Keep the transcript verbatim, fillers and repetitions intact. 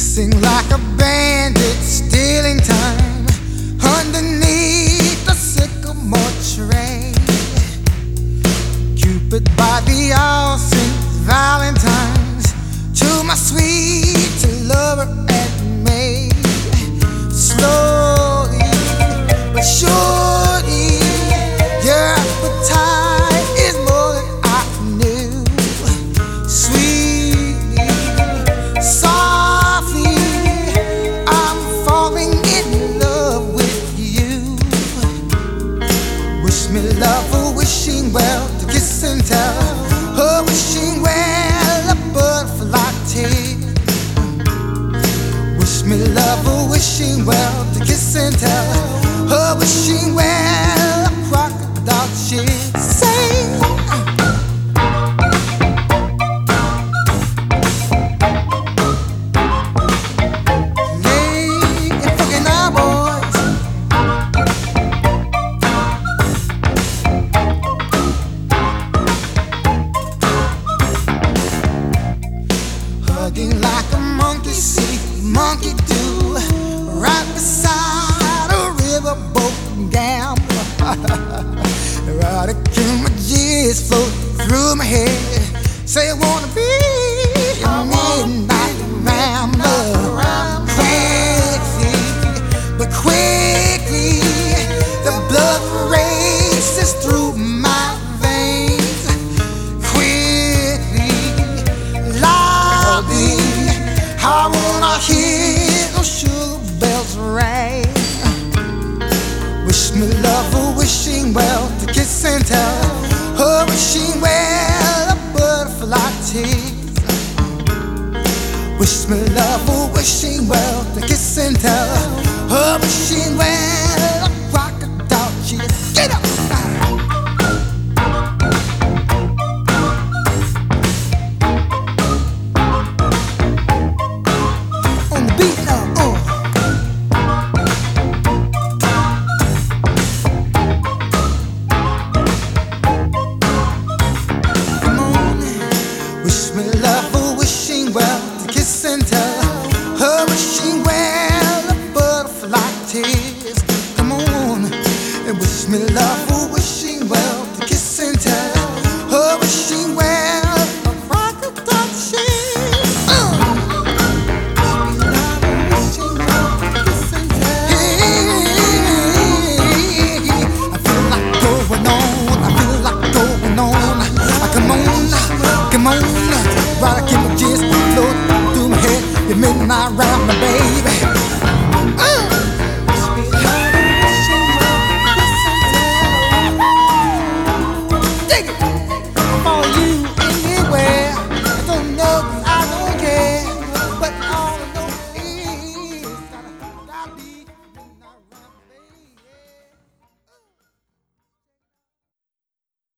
Sing like a bandit, stealing time underneath the sycamore tree. Cupid by the all saints Valentine's to my sweet lover and me. Slowly but surely, your appetite is more than I knew. Sweetly, softly, I'm falling in love with you. Wish me love, oh wishing well, to kiss and tell. Oh, wishing well, a butterfly tail. Wish me love, oh wishing well, to kiss and tell. Oh, wishing well, a crocodile chill. Say, hey, fucking our boys. Hugging like a monkey see, monkey do, right beside a riverboat gambler. Erotic images float through my head. Say I wanna be a midnight rambler. Quickly, but quickly, the blood races through my veins. Quickly, loudly, I wanna hear those sugar bells ring. Wish me love, oh wishing well, to kiss and tell. Oh, wishing well, a butterfly tease. Wish me love, oh wishing well, to kiss and tell. Oh, wishing well, a crocodile cheese. Get up! On the beat now, oh. Wish me love, oh wishing well, to kiss and tell. Oh, wishing well, a butterfly tears. Come on, and wish me love, oh wishing well, to kiss and tell. Oh, wishing well, a crocodile tears. Uh. Wish me love, oh wishing well, to kiss and tell. Hey, I feel like going on, I feel like going on. I come on, come on. Right, I keep my just float through my head. You midnight round my baby.